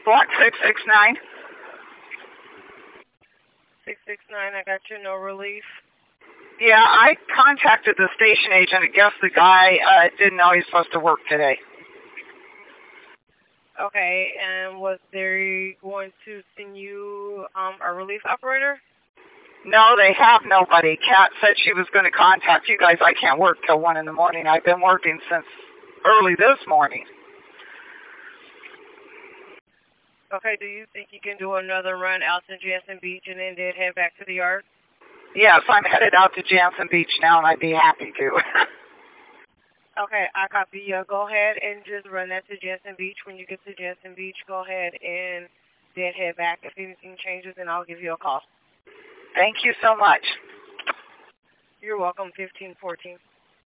Block 669. 669, I got you, no relief. Yeah, I contacted the station agent. I guess the guy didn't know he was supposed to work today. Okay, and was they going to send you a relief operator? No, they have nobody. Kat said she was going to contact you guys. I can't work till 1 in the morning. I've been working since early this morning. Okay, do you think you can do another run out to Jansen Beach and then head back to the yard? Yes, I'm headed out to Jansen Beach now, and I'd be happy to. Okay, I copy you. Go ahead and just run that to Jansen Beach. When you get to Jansen Beach, go ahead and then head back. If anything changes, then I'll give you a call. Thank you so much. You're welcome, 1514.